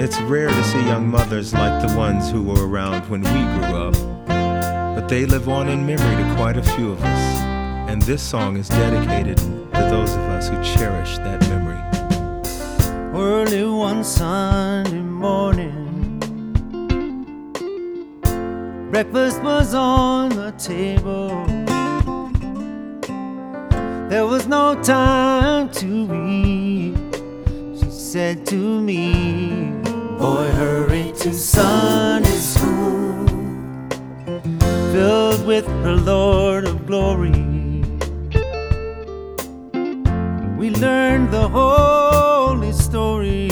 It's rare to see young mothers like the ones who were around when we grew up, but they live on in memory to quite a few of us, and this song is dedicated to those of us who cherish that memory. Early one Sunday morning, breakfast was on the table. There was no time to eat. She said to me, "Boy, hurry to Sunday school, filled with her Lord of glory. We learned the holy story.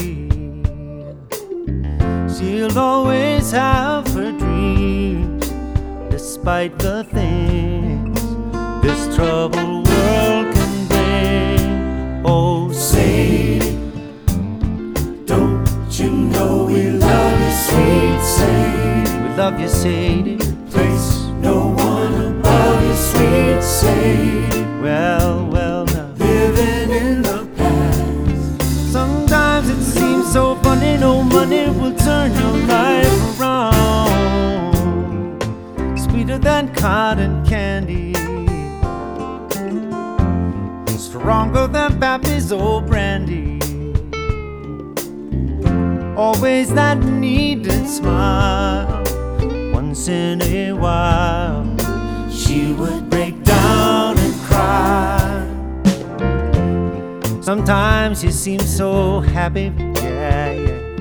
She'll always have her dreams, despite the things this troubled world can bring." Oh, Sadie, don't you know we love you, sweet Sadie? We love you, Sadie. Place no one above you, sweet Sadie. Well, now, living in the past. Sometimes it seems so funny, no money will turn your life around. Sweeter than cotton candy, stronger than Pappy's old brandy. Always that needed smile. Once in a while, she would break down and cry. Sometimes she seems so happy, yeah.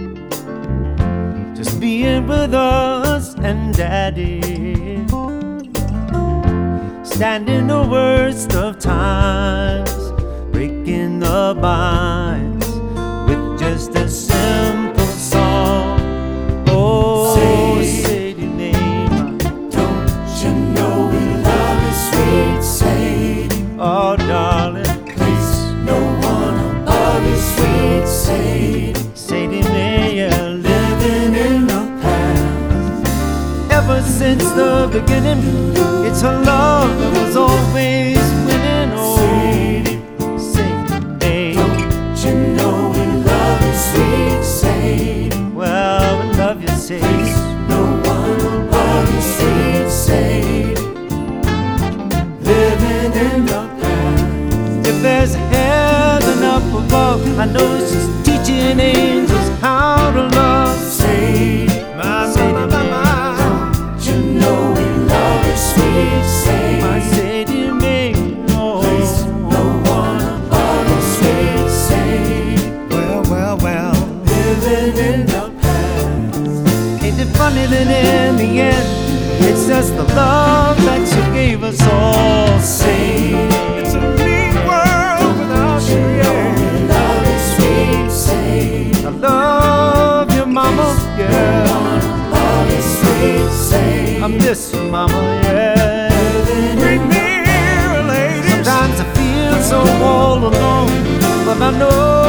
Just being with us and Daddy. Standing the worst of times, breaking the binds with just a simple song. Oh, Sadie name, don't you know we love you, sweet Sadie? Oh, darling, place no one above you, sweet Sadie. Sadie Mayer, living in the past. Ever since the beginning, it's her love that was always winning. Oh, Sadie, don't you know we love you, sweet Sadie? Well, we love you, Sadie. No one above you, sweet Sadie. Living in the past. If there's heaven up above, I know she's teaching angels how to love. Sadie, don't you know we love you, sweet Sadie? My Sadie May, no one above you, sweet Sadie. Well, living in the past. Ain't it funny that in the end, it's just the love that you gave us all, Sadie? It's a mean world without you, yeah. We love you, sweet Sadie. I love you, mama, yeah. Love you, sweet Sadie. I miss you, mama, yeah. Bring me here, lady. Sometimes I feel so all alone, but I know